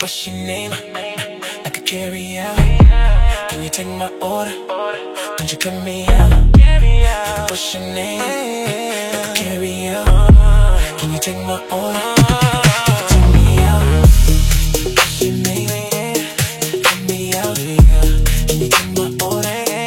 What's your name? I could carry out. Can you take my order? Don't you cut me out? What's your name? I could carry out. Can you take my order? Take me out. What's your name? Cut me out. Can you take my order?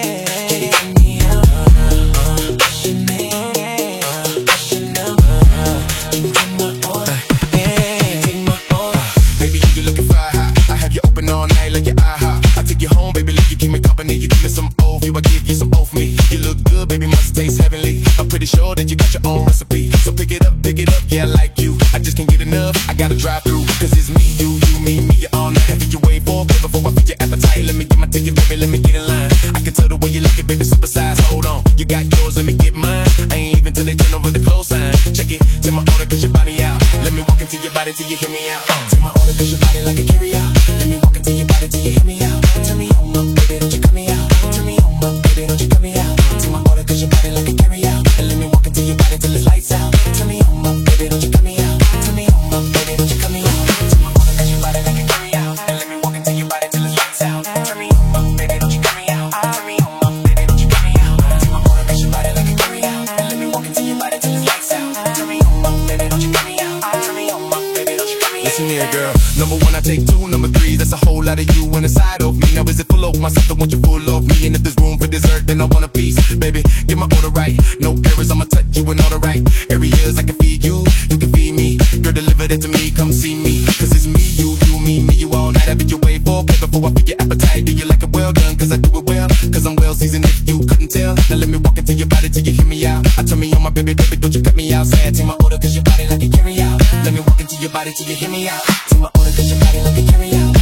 Take me out. What's your name? What's your number? Can you take my order? Take my order. Baby, you looking fly high. I have you open all night like your IHOP. I take you home, baby, like you keep me company. You give me some old you, I give you some old for me. You look good, baby, must taste heavenly. I'm pretty sure that you got your own recipe. So pick it up, yeah, I like you. I just can't get enough, I gotta drive through. Cause it's me, you, me, you all night. Have you wait for, baby, before I feed your appetite. Let me get my ticket, baby, let me get in line. I can tell the way you like it, baby, super size. Hold on, you got yours, let me get mine. I ain't even till they turn over the close sign. Check it, take my order, cause your body out. Let me walk into your body till you hear me out. Take my order, cause your body like a carry out. Let me walk into your body till you hear me out. Turn me on, my baby, don't you cut me out. Turn me on, my baby, don't you cut me out. Take my order, cause your body like a carry out. And let me walk into your body till it's lights out. Turn me on, my baby, don't you cut me out. Turn me on, my baby, don't you cut me out. Take my order, cause your body like a carry out. And let me walk into your body till it's lights out. Turn me on, my baby, don't you cut me out. Turn me on, my baby, don't you cut me out. Take my order, cause your body like a carry out. And let me walk into your body till it's lights out. Turn me on, my baby, don't you cut me out. Turn me on, my baby, don't you cut me out. Listen here, girl. Number one, I take two. Number three, that's a whole lot of you on the side of me. Now is it full of myself? I want you full of me. And if there's room for dessert, then I want a piece. Baby, get my order right. No errors, I'ma touch you in all the right areas. I can feed you, you can feed me. Girl, deliver that to me, come see me. Cause it's me, you, me, you all night. I bet you wait for, baby, before I pick your appetite. Do you like it well done? Cause I do it well. Cause I'm well seasoned if you couldn't tell. Now let me walk into your body till you hear me out. I turn me on, my baby, don't you cut me out. Say I take my order cause your body like a carry out. Let me walk into your body till you hear me out. Take my order cause your body like a carry out.